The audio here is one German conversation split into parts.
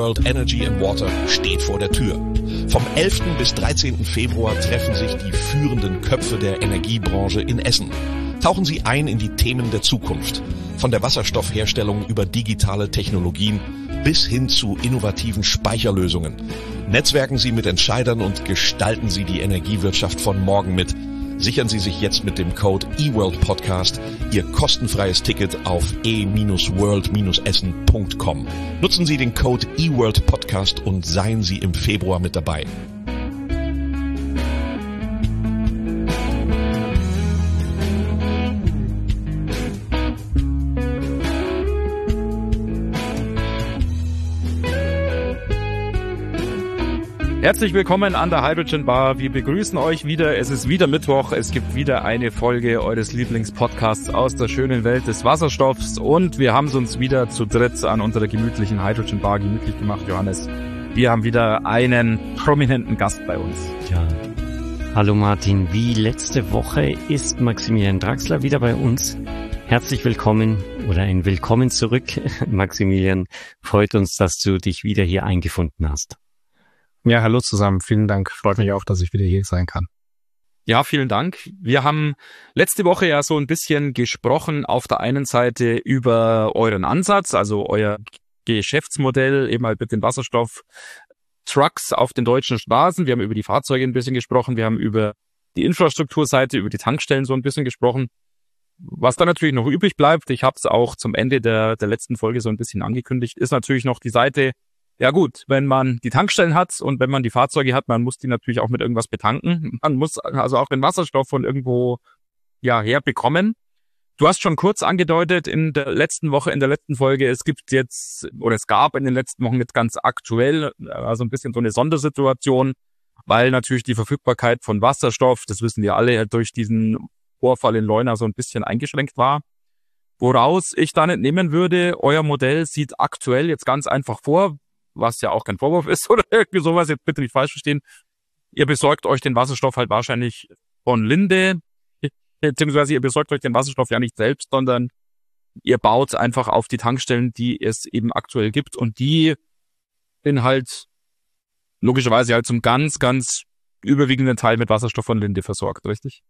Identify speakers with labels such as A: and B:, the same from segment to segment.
A: World Energy and Water steht vor der Tür. Vom 11. bis 13. Februar treffen sich die führenden Köpfe der Energiebranche in Essen. Tauchen Sie ein in die Themen der Zukunft. Von der Wasserstoffherstellung über digitale Technologien bis hin zu innovativen Speicherlösungen. Netzwerken Sie mit Entscheidern und gestalten Sie die Energiewirtschaft von morgen mit. Sichern Sie sich jetzt mit dem Code eWorldPodcast Ihr kostenfreies Ticket auf e-world-essen.com. Nutzen Sie den Code eWorldPodcast und seien Sie im Februar mit dabei.
B: Herzlich willkommen an der Hydrogen Bar. Wir begrüßen euch wieder. Es ist wieder Mittwoch. Es gibt wieder eine Folge eures Lieblingspodcasts aus der schönen Welt des Wasserstoffs. Und wir haben es uns wieder zu dritt an unserer gemütlichen Hydrogen Bar gemütlich gemacht, Johannes. Wir haben wieder einen prominenten Gast bei uns.
C: Ja. Hallo Martin. Wie letzte Woche ist Maximilian Draxler wieder bei uns. Herzlich willkommen oder ein Willkommen zurück, Maximilian. Freut uns, dass du dich wieder hier eingefunden hast.
D: Ja, hallo zusammen. Vielen Dank. Freut mich auch, dass ich wieder hier sein kann.
B: Ja, vielen Dank. Wir haben letzte Woche ja so ein bisschen gesprochen auf der einen Seite über euren Ansatz, also euer Geschäftsmodell, eben halt mit den Wasserstofftrucks auf den deutschen Straßen. Wir haben über die Fahrzeuge ein bisschen gesprochen. Wir haben über die Infrastrukturseite, über die Tankstellen so ein bisschen gesprochen. Was dann natürlich noch übrig bleibt, ich habe es auch zum Ende der letzten Folge so ein bisschen angekündigt, ist natürlich noch die Seite. Ja gut, wenn man die Tankstellen hat und wenn man die Fahrzeuge hat, man muss die natürlich auch mit irgendwas betanken. Man muss also auch den Wasserstoff von irgendwo herbekommen. Du hast schon kurz angedeutet in der letzten Folge, es gab in den letzten Wochen jetzt ganz aktuell also ein bisschen so eine Sondersituation, weil natürlich die Verfügbarkeit von Wasserstoff, das wissen wir alle, durch diesen Vorfall in Leuna so ein bisschen eingeschränkt war. Woraus ich dann entnehmen würde, euer Modell sieht aktuell jetzt ganz einfach vor, was ja auch kein Vorwurf ist oder irgendwie sowas, jetzt bitte nicht falsch verstehen. Ihr besorgt euch den Wasserstoff halt wahrscheinlich von Linde, beziehungsweise ihr besorgt euch den Wasserstoff ja nicht selbst, sondern ihr baut einfach auf die Tankstellen, die es eben aktuell gibt und die sind halt logischerweise halt zum ganz, ganz überwiegenden Teil mit Wasserstoff von Linde versorgt, richtig?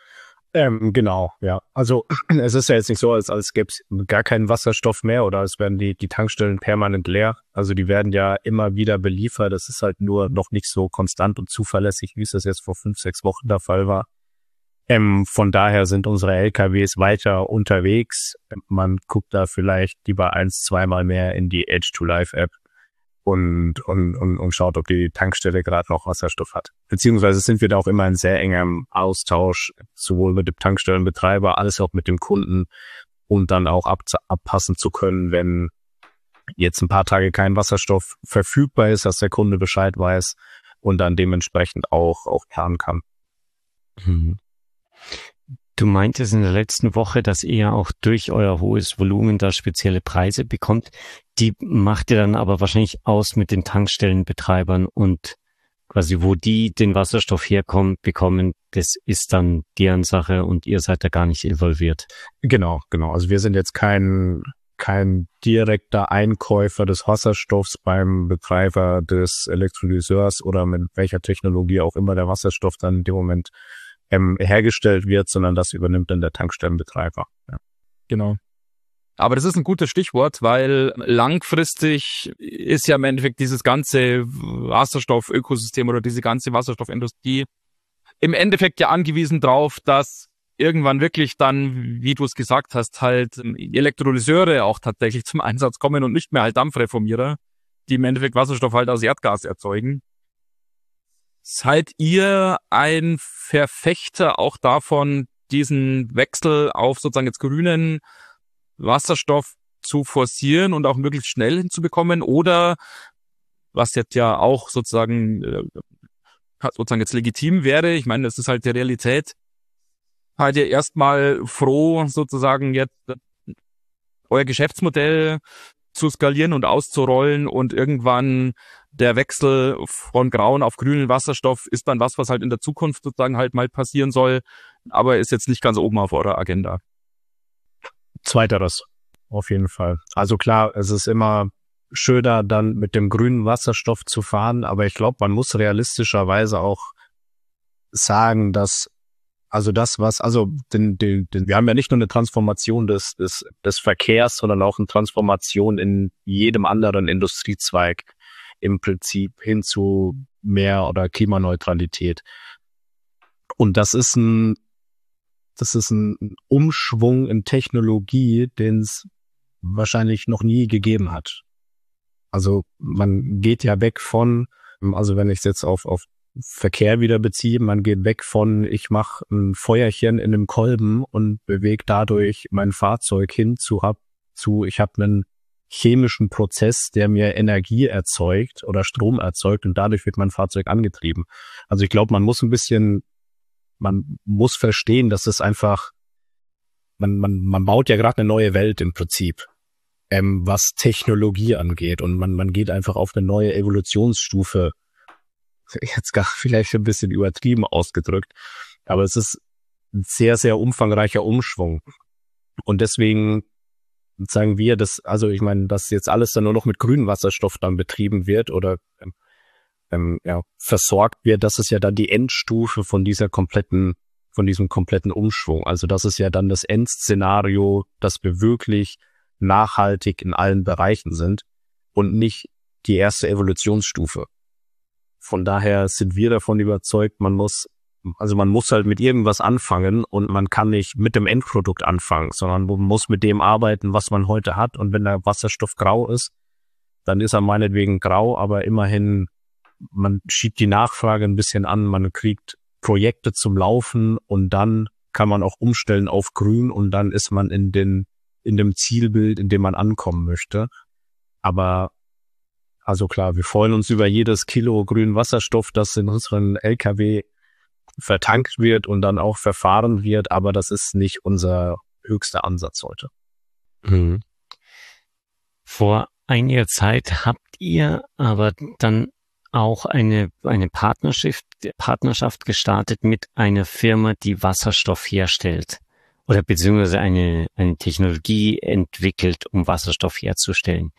D: Genau, ja. Also es ist ja jetzt nicht so, als gäbe es gar keinen Wasserstoff mehr oder als wären die Tankstellen permanent leer. Also die werden ja immer wieder beliefert. Das ist halt nur noch nicht so konstant und zuverlässig, wie es das jetzt vor 5-6 Wochen der Fall war. Von daher sind unsere LKWs weiter unterwegs. Man guckt da vielleicht lieber 1-2 Mal mehr in die Edge-to-Live-App und schaut, ob die Tankstelle gerade noch Wasserstoff hat. Beziehungsweise sind wir da auch immer in sehr engem Austausch, sowohl mit dem Tankstellenbetreiber, als auch mit dem Kunden, um dann auch abpassen zu können, wenn jetzt ein paar Tage kein Wasserstoff verfügbar ist, dass der Kunde Bescheid weiß und dann dementsprechend auch planen kann.
C: Mhm. Du meintest in der letzten Woche, dass ihr auch durch euer hohes Volumen da spezielle Preise bekommt. Die macht ihr dann aber wahrscheinlich aus mit den Tankstellenbetreibern und quasi wo die den Wasserstoff bekommen, das ist dann deren Sache und ihr seid da gar nicht involviert.
D: Genau. Also wir sind jetzt kein direkter Einkäufer des Wasserstoffs beim Betreiber des Elektrolyseurs oder mit welcher Technologie auch immer der Wasserstoff dann in dem Moment hergestellt wird, sondern das übernimmt dann der Tankstellenbetreiber. Ja.
B: Genau. Aber das ist ein gutes Stichwort, weil langfristig ist ja im Endeffekt dieses ganze Wasserstoff-Ökosystem oder diese ganze Wasserstoffindustrie im Endeffekt ja angewiesen drauf, dass irgendwann wirklich dann, wie du es gesagt hast, halt Elektrolyseure auch tatsächlich zum Einsatz kommen und nicht mehr halt Dampfreformierer, die im Endeffekt Wasserstoff halt aus Erdgas erzeugen. Seid ihr ein Verfechter auch davon, diesen Wechsel auf sozusagen jetzt grünen Wasserstoff zu forcieren und auch möglichst schnell hinzubekommen? Oder, was jetzt ja auch sozusagen jetzt legitim wäre, ich meine, das ist halt die Realität, seid ihr erstmal froh, sozusagen jetzt euer Geschäftsmodell zu skalieren und auszurollen und irgendwann der Wechsel von grauen auf grünen Wasserstoff ist dann was halt in der Zukunft sozusagen halt mal passieren soll, aber ist jetzt nicht ganz oben auf eurer Agenda.
D: Zweiteres, auf jeden Fall. Also klar, es ist immer schöner, dann mit dem grünen Wasserstoff zu fahren. Aber ich glaube, man muss realistischerweise auch sagen, dass wir haben ja nicht nur eine Transformation des Verkehrs, sondern auch eine Transformation in jedem anderen Industriezweig im Prinzip hin zu mehr oder Klimaneutralität. Und das ist ein Umschwung in Technologie, den es wahrscheinlich noch nie gegeben hat. Also man geht ja weg von, also wenn ich es jetzt auf Verkehr wieder beziehe, man geht weg von, ich mache ein Feuerchen in einem Kolben und bewege dadurch mein Fahrzeug hin zu, ich habe einen chemischen Prozess, der mir Energie erzeugt oder Strom erzeugt und dadurch wird mein Fahrzeug angetrieben. Also ich glaube, man muss verstehen, dass es einfach, man baut ja gerade eine neue Welt im Prinzip, was Technologie angeht und man geht einfach auf eine neue Evolutionsstufe. Jetzt gar vielleicht ein bisschen übertrieben ausgedrückt, aber es ist ein sehr, sehr umfangreicher Umschwung. Und deswegen sagen wir, dass jetzt alles dann nur noch mit grünem Wasserstoff dann betrieben wird oder versorgt wird, das ist ja dann die Endstufe von diesem kompletten Umschwung. Also das ist ja dann das Endszenario, dass wir wirklich nachhaltig in allen Bereichen sind und nicht die erste Evolutionsstufe. Von daher sind wir davon überzeugt, man muss halt mit irgendwas anfangen und man kann nicht mit dem Endprodukt anfangen, sondern man muss mit dem arbeiten, was man heute hat. Und wenn der Wasserstoff grau ist, dann ist er meinetwegen grau, aber immerhin, man schiebt die Nachfrage ein bisschen an, man kriegt Projekte zum Laufen und dann kann man auch umstellen auf grün und dann ist man in dem Zielbild, in dem man ankommen möchte. Aber also klar, wir freuen uns über jedes Kilo grünen Wasserstoff, das in unseren LKW vertankt wird und dann auch verfahren wird, aber das ist nicht unser höchster Ansatz heute.
C: Mhm. Vor einiger Zeit habt ihr aber dann auch eine Partnerschaft gestartet mit einer Firma, die Wasserstoff herstellt oder beziehungsweise eine Technologie entwickelt, um Wasserstoff herzustellen.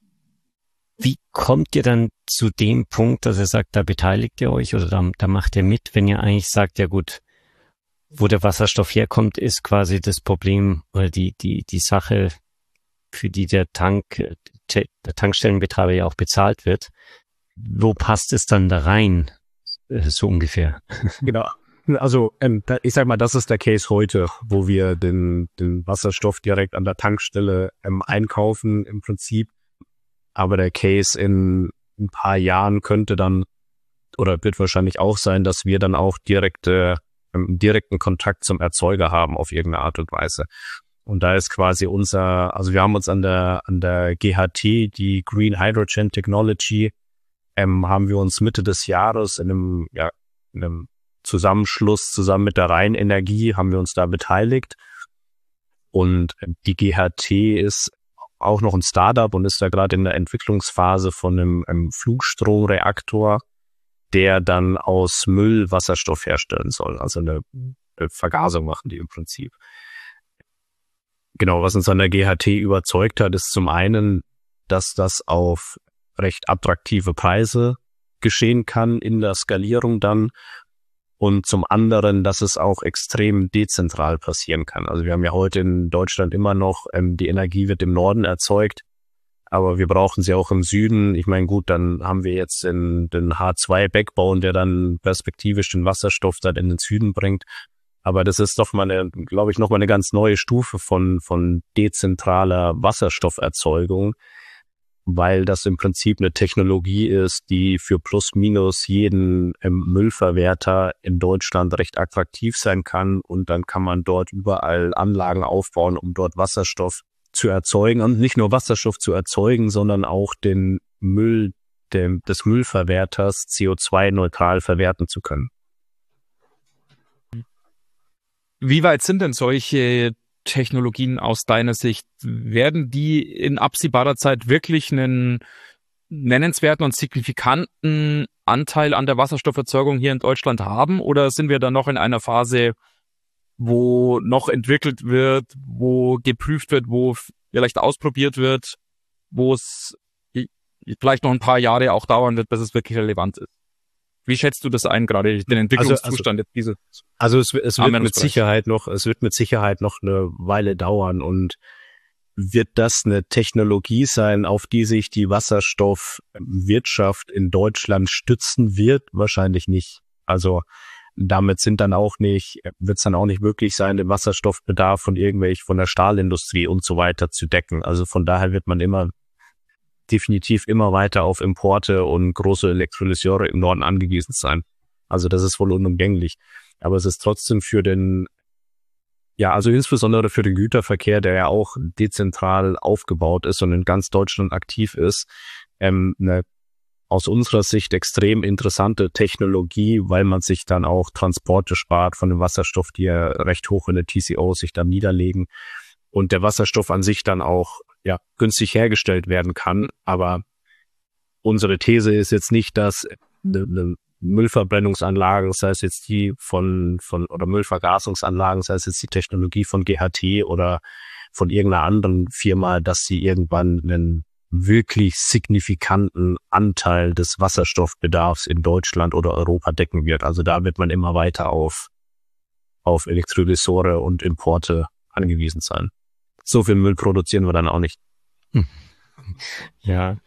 C: Wie kommt ihr dann zu dem Punkt, dass ihr sagt, da beteiligt ihr euch oder da macht ihr mit, wenn ihr eigentlich sagt, ja gut, wo der Wasserstoff herkommt, ist quasi das Problem oder die Sache, für die der Tankstellenbetreiber ja auch bezahlt wird. Wo passt es dann da rein, so ungefähr?
D: Genau. Also ich sag mal, das ist der Case heute, wo wir den Wasserstoff direkt an der Tankstelle einkaufen im Prinzip. Aber der Case in ein paar Jahren könnte dann oder wird wahrscheinlich auch sein, dass wir dann auch direkten Kontakt zum Erzeuger haben auf irgendeine Art und Weise. Und da ist quasi wir haben uns an der GHT, die Green Hydrogen Technology, haben wir uns Mitte des Jahres in einem Zusammenschluss zusammen mit der Rheinenergie haben wir uns da beteiligt. Und die GHT ist auch noch ein Startup und ist da gerade in der Entwicklungsphase von einem Flugstromreaktor, der dann aus Müll Wasserstoff herstellen soll. Also eine Vergasung machen die im Prinzip. Genau, was uns an der GHT überzeugt hat, ist zum einen, dass das auf recht attraktive Preise geschehen kann in der Skalierung dann und zum anderen, dass es auch extrem dezentral passieren kann. Also wir haben ja heute in Deutschland immer noch, die Energie wird im Norden erzeugt, aber wir brauchen sie auch im Süden. Ich meine, gut, dann haben wir jetzt den H2-Backbone, der dann perspektivisch den Wasserstoff dann in den Süden bringt. Aber das ist doch glaube ich, nochmal eine ganz neue Stufe von dezentraler Wasserstofferzeugung, weil das im Prinzip eine Technologie ist, die für plus minus jeden Müllverwerter in Deutschland recht attraktiv sein kann. Und dann kann man dort überall Anlagen aufbauen, um dort Wasserstoff zu erzeugen. Und nicht nur Wasserstoff zu erzeugen, sondern auch den Müll des Müllverwerters CO2-neutral verwerten zu können.
B: Wie weit sind denn solche Technologien aus deiner Sicht? Werden die in absehbarer Zeit wirklich einen nennenswerten und signifikanten Anteil an der Wasserstofferzeugung hier in Deutschland haben? Oder sind wir da noch in einer Phase, wo noch entwickelt wird, wo geprüft wird, wo vielleicht ausprobiert wird, wo es vielleicht noch ein paar Jahre auch dauern wird, bis es wirklich relevant ist. Wie schätzt du das ein, gerade den Entwicklungszustand jetzt diese?
D: Also es wird mit Sicherheit noch eine Weile dauern und wird das eine Technologie sein, auf die sich die Wasserstoffwirtschaft in Deutschland stützen wird? Wahrscheinlich nicht. Also damit wird es dann auch nicht möglich sein, den Wasserstoffbedarf von der Stahlindustrie und so weiter zu decken. Also von daher wird man definitiv immer weiter auf Importe und große Elektrolyseure im Norden angewiesen sein. Also das ist wohl unumgänglich. Aber es ist trotzdem also insbesondere für den Güterverkehr, der ja auch dezentral aufgebaut ist und in ganz Deutschland aktiv ist, eine aus unserer Sicht extrem interessante Technologie, weil man sich dann auch Transporte spart von dem Wasserstoff, die ja recht hoch in der TCO sich dann niederlegen und der Wasserstoff an sich dann auch günstig hergestellt werden kann. Aber unsere These ist jetzt nicht, dass eine Müllverbrennungsanlagen, sei es jetzt die oder Müllvergasungsanlagen, sei es jetzt die Technologie von GHT oder von irgendeiner anderen Firma, dass sie irgendwann einen wirklich signifikanten Anteil des Wasserstoffbedarfs in Deutschland oder Europa decken wird. Also da wird man immer weiter auf Elektrolyseure und Importe angewiesen sein. So viel Müll produzieren wir dann auch nicht.
C: Ja,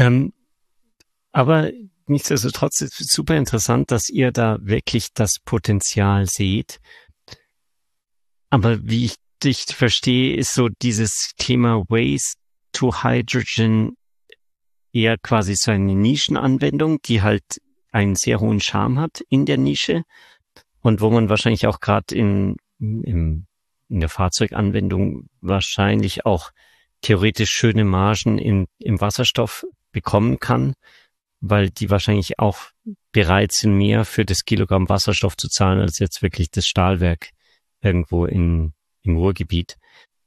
C: aber nichtsdestotrotz ist es super interessant, dass ihr da wirklich das Potenzial seht. Aber wie ich dich verstehe, ist so dieses Thema Waste to Hydrogen eher quasi so eine Nischenanwendung, die halt einen sehr hohen Charme hat in der Nische und wo man wahrscheinlich auch gerade in der Fahrzeuganwendung wahrscheinlich auch theoretisch schöne Margen im Wasserstoff bekommen kann, weil die wahrscheinlich auch bereit sind, mehr für das Kilogramm Wasserstoff zu zahlen, als jetzt wirklich das Stahlwerk irgendwo im Ruhrgebiet.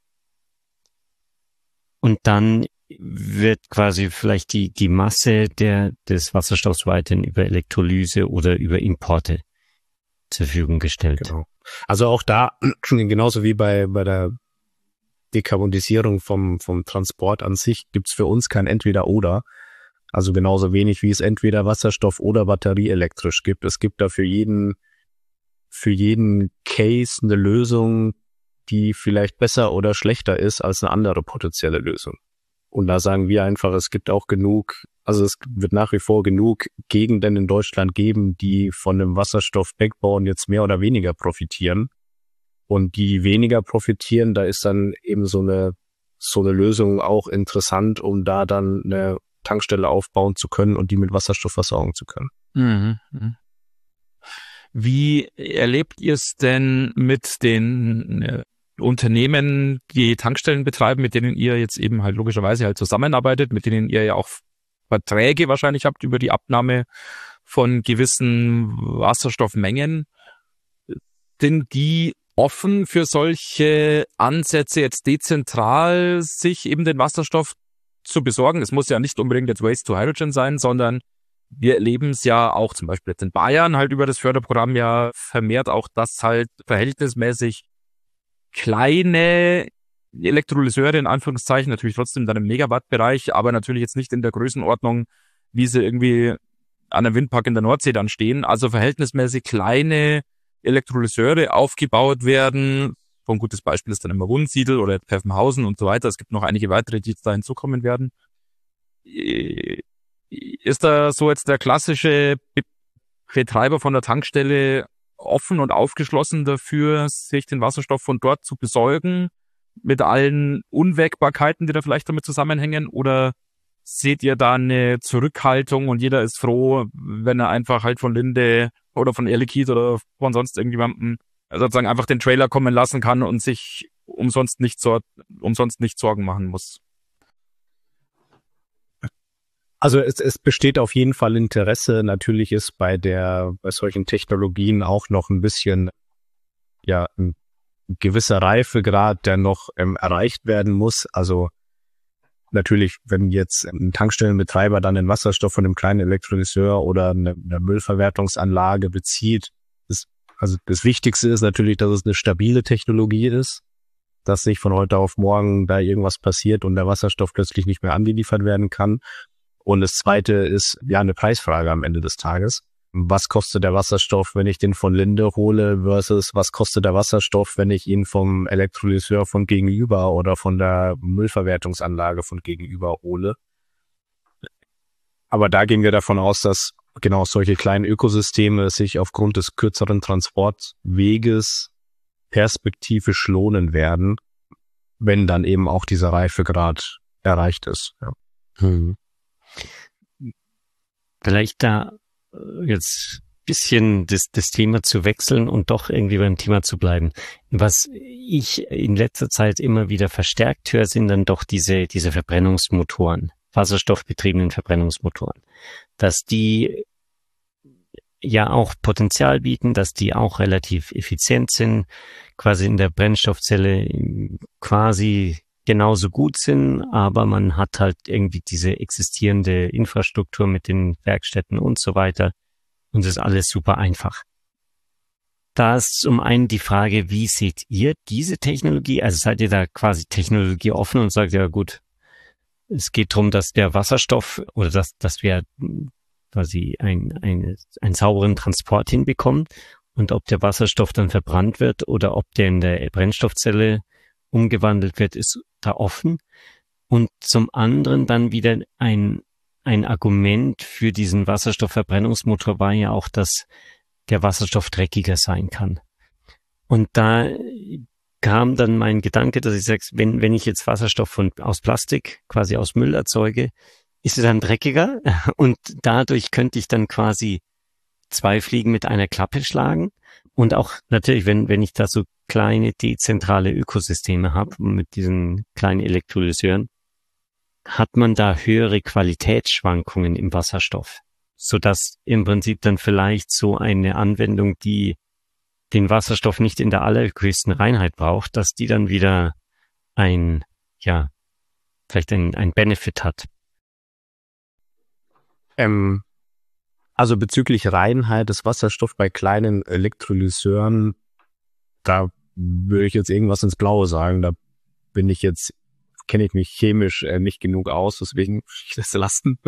C: Und dann wird quasi vielleicht die Masse des Wasserstoffs weiterhin über Elektrolyse oder über Importe zur Verfügung gestellt.
D: Genau. Also auch da, genauso wie bei der Dekarbonisierung vom Transport an sich, gibt's für uns kein Entweder-Oder. Also genauso wenig, wie es entweder Wasserstoff oder batterieelektrisch gibt. Es gibt da für jeden Case eine Lösung, die vielleicht besser oder schlechter ist als eine andere potenzielle Lösung. Und da sagen wir einfach, es gibt auch es wird nach wie vor genug Gegenden in Deutschland geben, die von dem Wasserstoff-Backbone jetzt mehr oder weniger profitieren. Und die weniger profitieren, da ist dann eben so eine Lösung auch interessant, um da dann eine Tankstelle aufbauen zu können und die mit Wasserstoff versorgen zu können.
B: Mhm. Wie erlebt ihr es denn mit den Unternehmen, die Tankstellen betreiben, mit denen ihr jetzt eben halt logischerweise halt zusammenarbeitet, mit denen ihr ja auch Verträge wahrscheinlich habt über die Abnahme von gewissen Wasserstoffmengen? Sind die offen für solche Ansätze, jetzt dezentral sich eben den Wasserstoff zu besorgen? Es muss ja nicht unbedingt jetzt Waste to Hydrogen sein, sondern wir erleben es ja auch zum Beispiel jetzt in Bayern halt über das Förderprogramm ja vermehrt auch, dass halt verhältnismäßig kleine Elektrolyseure in Anführungszeichen, natürlich trotzdem dann im Megawatt-Bereich, aber natürlich jetzt nicht in der Größenordnung, wie sie irgendwie an einem Windpark in der Nordsee dann stehen. Also verhältnismäßig kleine Elektrolyseure aufgebaut werden. So ein gutes Beispiel ist dann immer Wunsiedel oder Pfaffenhausen und so weiter. Es gibt noch einige weitere, die jetzt da hinzukommen werden. Ist da so jetzt der klassische Betreiber von der Tankstelle offen und aufgeschlossen dafür, sich den Wasserstoff von dort zu besorgen, mit allen Unwägbarkeiten, die da vielleicht damit zusammenhängen? Oder seht ihr da eine Zurückhaltung und jeder ist froh, wenn er einfach halt von Linde oder von Air Liquide oder von sonst irgendjemandem sozusagen einfach den Trailer kommen lassen kann und sich umsonst nicht Sorgen machen muss?
D: Also es besteht auf jeden Fall Interesse. Natürlich ist bei solchen Technologien auch noch ein bisschen, ein gewisser Reifegrad, der noch erreicht werden muss. Also natürlich, wenn jetzt ein Tankstellenbetreiber dann den Wasserstoff von einem kleinen Elektrolyseur oder eine Müllverwertungsanlage bezieht, das Wichtigste ist natürlich, dass es eine stabile Technologie ist, dass nicht von heute auf morgen da irgendwas passiert und der Wasserstoff plötzlich nicht mehr angeliefert werden kann. Und das zweite ist ja eine Preisfrage am Ende des Tages. Was kostet der Wasserstoff, wenn ich den von Linde hole versus was kostet der Wasserstoff, wenn ich ihn vom Elektrolyseur von gegenüber oder von der Müllverwertungsanlage von gegenüber hole. Aber da gehen wir davon aus, dass genau solche kleinen Ökosysteme sich aufgrund des kürzeren Transportweges perspektivisch lohnen werden, wenn dann eben auch dieser Reifegrad erreicht ist. Ja.
C: Vielleicht da jetzt ein bisschen das Thema zu wechseln und doch irgendwie beim Thema zu bleiben. Was ich in letzter Zeit immer wieder verstärkt höre, sind dann doch diese Verbrennungsmotoren, wasserstoffbetriebenen Verbrennungsmotoren, dass die ja auch Potenzial bieten, dass die auch relativ effizient sind, quasi in der Brennstoffzelle quasi genauso gut sind, aber man hat halt irgendwie diese existierende Infrastruktur mit den Werkstätten und so weiter und es ist alles super einfach. Da ist zum einen die Frage, wie seht ihr diese Technologie? Also seid ihr da quasi technologieoffen und sagt, ja gut, es geht darum, dass der Wasserstoff oder dass wir quasi einen sauberen Transport hinbekommen und ob der Wasserstoff dann verbrannt wird oder ob der in der Brennstoffzelle umgewandelt wird, ist da offen. Und zum anderen dann wieder ein Argument für diesen Wasserstoffverbrennungsmotor war ja auch, dass der Wasserstoff dreckiger sein kann. Und da kam dann mein Gedanke, dass ich sage, wenn ich jetzt Wasserstoff aus Plastik, quasi aus Müll erzeuge, ist er dann dreckiger und dadurch könnte ich dann quasi 2 Fliegen mit einer Klappe schlagen. Und auch natürlich, wenn ich da so kleine dezentrale Ökosysteme habe mit diesen kleinen Elektrolyseuren, hat man da höhere Qualitätsschwankungen im Wasserstoff, sodass im Prinzip dann vielleicht so eine Anwendung, die den Wasserstoff nicht in der allerhöchsten Reinheit braucht, dass die dann wieder vielleicht ein Benefit hat.
D: Also bezüglich Reinheit des Wasserstoffs bei kleinen Elektrolyseuren, da würde ich jetzt irgendwas ins Blaue sagen. Da kenne ich mich chemisch nicht genug aus, deswegen würde ich das lassen.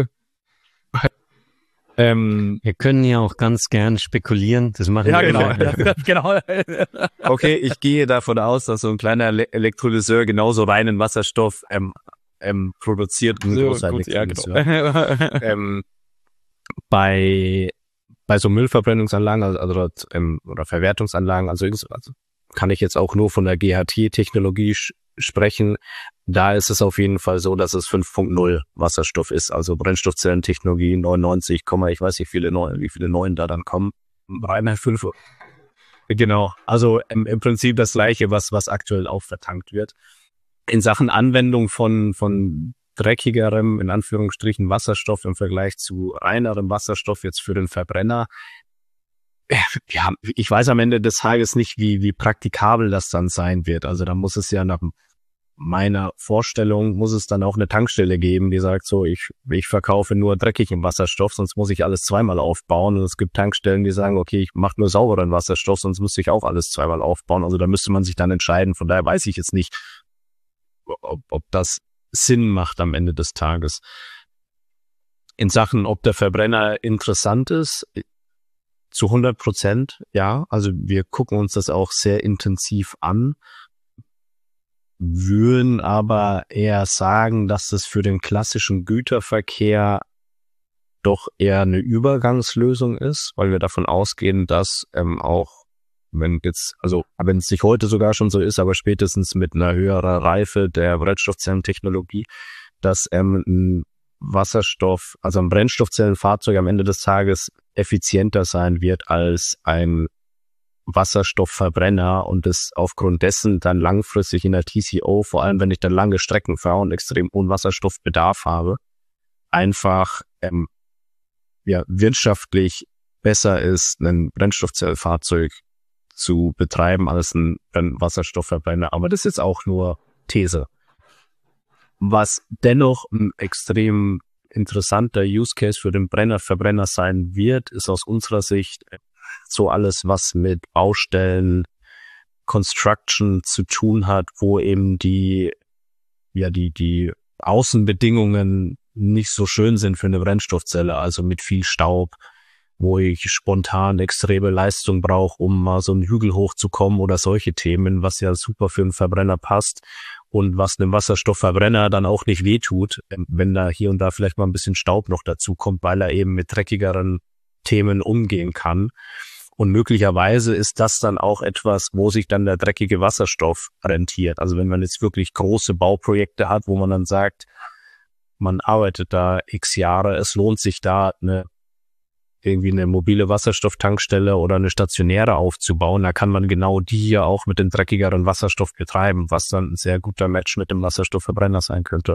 C: Wir können ja auch ganz gern spekulieren. Das machen wir.
B: Ja, genau.
D: Okay, ich gehe davon aus, dass so ein kleiner Elektrolyseur genauso reinen Wasserstoff produziert wie ein großer Elektrolyseur.
B: Genau.
D: Bei so Müllverbrennungsanlagen oder Verwertungsanlagen, also kann ich jetzt auch nur von der GHT-Technologie sprechen. Da ist es auf jeden Fall so, dass es 5.0 Wasserstoff ist, also Brennstoffzellentechnologie 99, ich weiß nicht, wie viele Neuen da dann kommen. Reiner 5. Genau, also im Prinzip das Gleiche, was aktuell auch vertankt wird. In Sachen Anwendung von dreckigerem, in Anführungsstrichen, Wasserstoff im Vergleich zu reinerem Wasserstoff jetzt für den Verbrenner. Ja, ich weiß am Ende des Tages nicht, wie praktikabel das dann sein wird. Also da muss es ja nach meiner Vorstellung, muss es dann auch eine Tankstelle geben, die sagt so, ich verkaufe nur dreckigen Wasserstoff, sonst muss ich alles zweimal aufbauen. Und es gibt Tankstellen, die sagen, okay, ich mache nur sauberen Wasserstoff, sonst müsste ich auch alles zweimal aufbauen. Also da müsste man sich dann entscheiden. Von daher weiß ich jetzt nicht, ob das Sinn macht am Ende des Tages. In Sachen, ob der Verbrenner interessant ist, zu 100%, ja. Also wir gucken uns das auch sehr intensiv an, würden aber eher sagen, dass das für den klassischen Güterverkehr doch eher eine Übergangslösung ist, weil wir davon ausgehen, dass auch wenn es nicht heute sogar schon so ist, aber spätestens mit einer höheren Reife der Brennstoffzellentechnologie, dass ein Wasserstoff, also ein Brennstoffzellenfahrzeug am Ende des Tages effizienter sein wird als ein Wasserstoffverbrenner und es aufgrund dessen dann langfristig in der TCO, vor allem wenn ich dann lange Strecken fahre und extrem hohen Wasserstoffbedarf habe, einfach wirtschaftlich besser ist, ein Brennstoffzellfahrzeug zu betreiben als ein Wasserstoffverbrenner. Aber das ist jetzt auch nur These. Was dennoch ein extrem interessanter Use Case für den Verbrenner sein wird, ist aus unserer Sicht so alles, was mit Baustellen, Construction zu tun hat, wo eben die Außenbedingungen nicht so schön sind für eine Brennstoffzelle, also mit viel Staub, wo ich spontan extreme Leistung brauche, um mal so einen Hügel hochzukommen oder solche Themen, was ja super für einen Verbrenner passt und was einem Wasserstoffverbrenner dann auch nicht wehtut, wenn da hier und da vielleicht mal ein bisschen Staub noch dazu kommt, weil er eben mit dreckigeren Themen umgehen kann. Und möglicherweise ist das dann auch etwas, wo sich dann der dreckige Wasserstoff rentiert. Also wenn man jetzt wirklich große Bauprojekte hat, wo man dann sagt, man arbeitet da x Jahre, es lohnt sich da irgendwie eine mobile Wasserstofftankstelle oder eine stationäre aufzubauen, da kann man genau die hier auch mit dem dreckigeren Wasserstoff betreiben, was dann ein sehr guter Match mit dem Wasserstoffverbrenner sein könnte.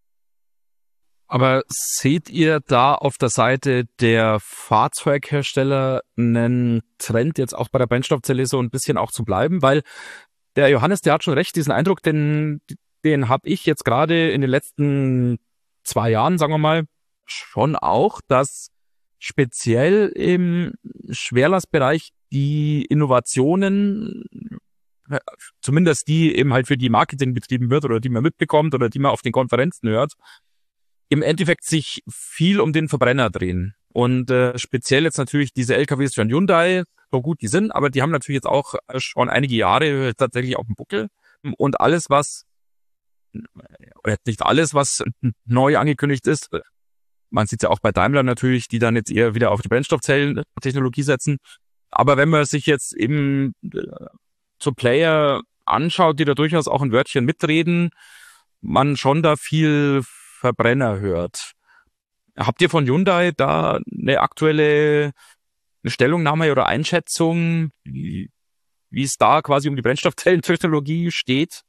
B: Aber seht ihr da auf der Seite der Fahrzeughersteller einen Trend, jetzt auch bei der Brennstoffzelle so ein bisschen auch zu bleiben? Weil der Johannes, der hat schon recht, diesen Eindruck, den habe ich jetzt gerade in den letzten 2 Jahren, sagen wir mal, schon auch, dass speziell im Schwerlastbereich die Innovationen, zumindest die eben halt für die Marketing betrieben wird oder die man mitbekommt oder die man auf den Konferenzen hört, im Endeffekt sich viel um den Verbrenner drehen. Und speziell jetzt natürlich diese LKWs von Hyundai, so gut die sind, aber die haben natürlich jetzt auch schon einige Jahre tatsächlich auf dem Buckel. Und alles, was, oder nicht alles, was neu angekündigt ist, man sieht es ja auch bei Daimler natürlich, die dann jetzt eher wieder auf die Brennstoffzellentechnologie setzen. Aber wenn man sich jetzt eben so Player anschaut, die da durchaus auch ein Wörtchen mitreden, man schon da viel Verbrenner hört. Habt ihr von Hyundai da eine aktuelle Stellungnahme oder Einschätzung, wie es da quasi um die Brennstoffzellentechnologie steht?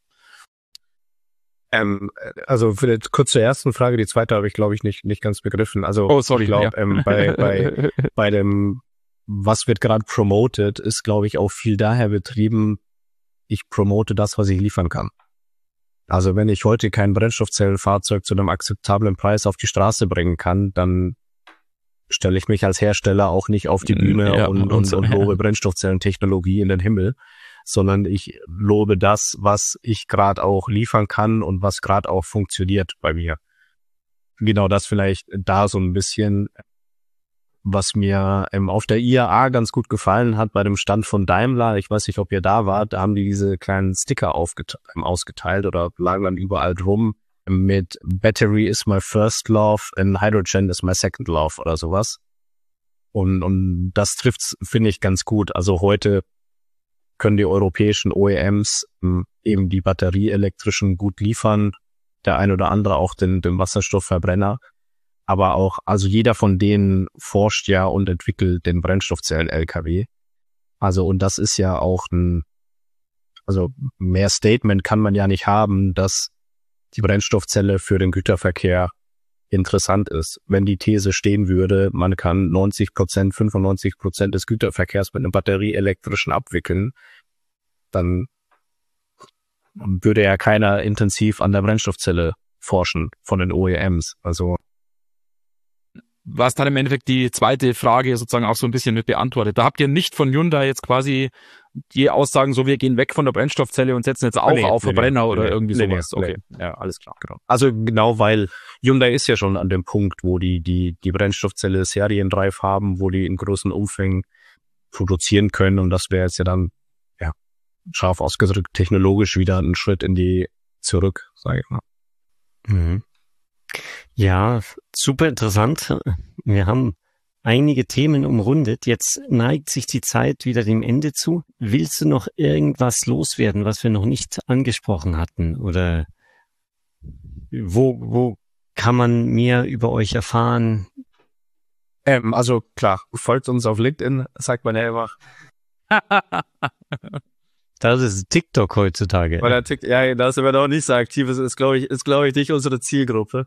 D: Also kurz zur ersten Frage, die zweite habe ich, glaube ich, nicht ganz begriffen. Also
B: sorry,
D: ich glaube, bei dem, was wird gerade promoted, ist, glaube ich, auch viel daher betrieben, ich promote das, was ich liefern kann. Also wenn ich heute kein Brennstoffzellenfahrzeug zu einem akzeptablen Preis auf die Straße bringen kann, dann stelle ich mich als Hersteller auch nicht auf die Bühne und lobe Brennstoffzellentechnologie in den Himmel, sondern ich lobe das, was ich gerade auch liefern kann und was gerade auch funktioniert bei mir. Genau das vielleicht da so ein bisschen, was mir auf der IAA ganz gut gefallen hat bei dem Stand von Daimler. Ich weiß nicht, ob ihr da wart, da haben die diese kleinen Sticker ausgeteilt oder lagen dann überall drum mit Battery is my first love and Hydrogen is my second love oder sowas. Und das trifft's, finde ich, ganz gut. Also heute können die europäischen OEMs eben die batterieelektrischen gut liefern, der ein oder andere auch den Wasserstoffverbrenner. Aber auch, also jeder von denen forscht ja und entwickelt den Brennstoffzellen-LKW. Also, und das ist ja auch mehr Statement kann man ja nicht haben, dass die Brennstoffzelle für den Güterverkehr interessant ist. Wenn die These stehen würde, man kann 90%, 95% des Güterverkehrs mit einem batterieelektrischen abwickeln, dann würde ja keiner intensiv an der Brennstoffzelle forschen von den OEMs. Also
B: was dann im Endeffekt die zweite Frage sozusagen auch so ein bisschen mit beantwortet. Da habt ihr nicht von Hyundai jetzt quasi die Aussagen, so wir gehen weg von der Brennstoffzelle und setzen jetzt auch auf Verbrenner oder irgendwie sowas. Okay, ja, alles klar. Genau.
D: Also genau, weil Hyundai ist ja schon an dem Punkt, wo die Brennstoffzelle serienreif haben, wo die in großen Umfängen produzieren können, und das wäre jetzt ja dann, ja, scharf ausgedrückt, technologisch wieder ein Schritt zurück, sage ich mal.
C: Mhm. Ja, super interessant. Wir haben einige Themen umrundet. Jetzt neigt sich die Zeit wieder dem Ende zu. Willst du noch irgendwas loswerden, was wir noch nicht angesprochen hatten? Oder wo kann man mehr über euch erfahren?
D: Also klar, folgt uns auf LinkedIn, sagt man ja immer.
C: Das ist TikTok heutzutage.
D: Ja, da sind wir noch nicht so aktiv. Das ist, glaube ich, nicht unsere Zielgruppe.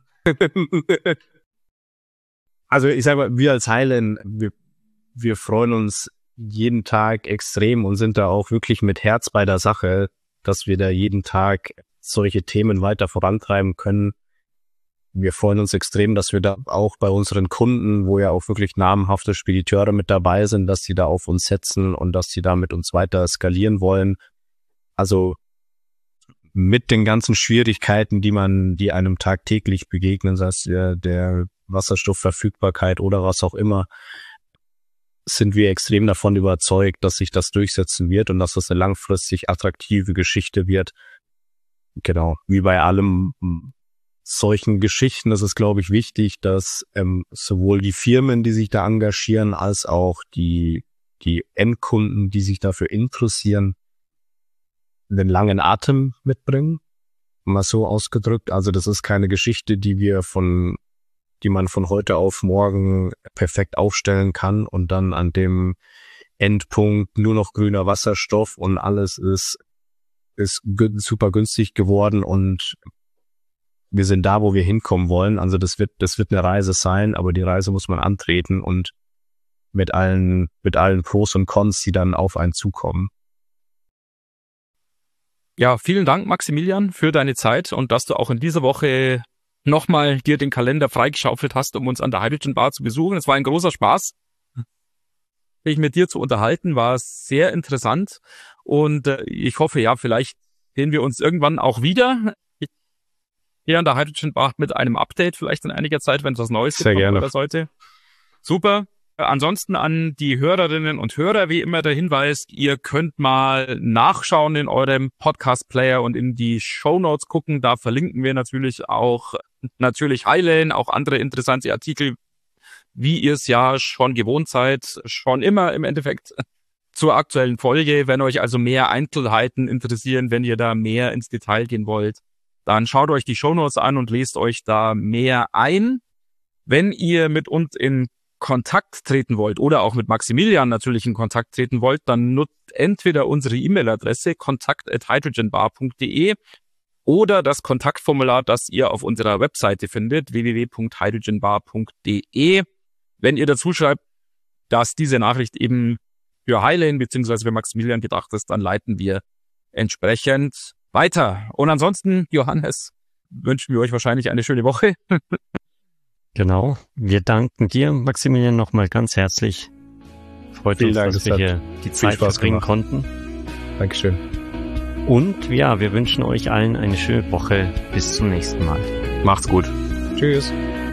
D: Also ich sage mal, wir als Highland, wir freuen uns jeden Tag extrem und sind da auch wirklich mit Herz bei der Sache, dass wir da jeden Tag solche Themen weiter vorantreiben können. Wir freuen uns extrem, dass wir da auch bei unseren Kunden, wo ja auch wirklich namhafte Spediteure mit dabei sind, dass die da auf uns setzen und dass die da mit uns weiter skalieren wollen. Also mit den ganzen Schwierigkeiten, die einem tagtäglich begegnen, sei es der Wasserstoffverfügbarkeit oder was auch immer, sind wir extrem davon überzeugt, dass sich das durchsetzen wird und dass das eine langfristig attraktive Geschichte wird. Genau, wie bei allem solchen Geschichten ist es, glaube ich, wichtig, dass sowohl die Firmen, die sich da engagieren, als auch die Endkunden, die sich dafür interessieren, den langen Atem mitbringen, mal so ausgedrückt. Also das ist keine Geschichte, die man von heute auf morgen perfekt aufstellen kann und dann an dem Endpunkt nur noch grüner Wasserstoff und alles ist super günstig geworden und wir sind da, wo wir hinkommen wollen. Also das wird eine Reise sein, aber die Reise muss man antreten und mit allen Pros und Cons, die dann auf einen zukommen.
B: Ja, vielen Dank, Maximilian, für deine Zeit und dass du auch in dieser Woche nochmal dir den Kalender freigeschaufelt hast, um uns an der Hydrogen Bar zu besuchen. Es war ein großer Spaß, sich mit dir zu unterhalten, war sehr interessant und ich hoffe, ja, vielleicht sehen wir uns irgendwann auch wieder hier an der Hydrogen Bar mit einem Update, vielleicht in einiger Zeit, wenn es was Neues gibt von eurer Seite. Super. Ansonsten an die Hörerinnen und Hörer wie immer der Hinweis, ihr könnt mal nachschauen in eurem Podcast-Player und in die Shownotes gucken. Da verlinken wir natürlich Hylane, auch andere interessante Artikel, wie ihr es ja schon gewohnt seid, schon immer im Endeffekt zur aktuellen Folge. Wenn euch also mehr Einzelheiten interessieren, wenn ihr da mehr ins Detail gehen wollt, dann schaut euch die Shownotes an und lest euch da mehr ein. Wenn ihr mit uns in Kontakt treten wollt oder auch mit Maximilian natürlich in Kontakt treten wollt, dann nutzt entweder unsere E-Mail-Adresse kontakt@hydrogenbar.de oder das Kontaktformular, das ihr auf unserer Webseite findet, www.hydrogenbar.de. Wenn ihr dazu schreibt, dass diese Nachricht eben für Hylane bzw. für Maximilian gedacht ist, dann leiten wir entsprechend weiter. Und ansonsten, Johannes, wünschen wir euch wahrscheinlich eine schöne Woche.
C: Genau. Wir danken dir, Maximilian, nochmal ganz herzlich. Freut uns, dass wir hier die Zeit verbringen konnten.
D: Dankeschön.
C: Und ja, wir wünschen euch allen eine schöne Woche. Bis zum nächsten Mal.
D: Macht's gut. Tschüss.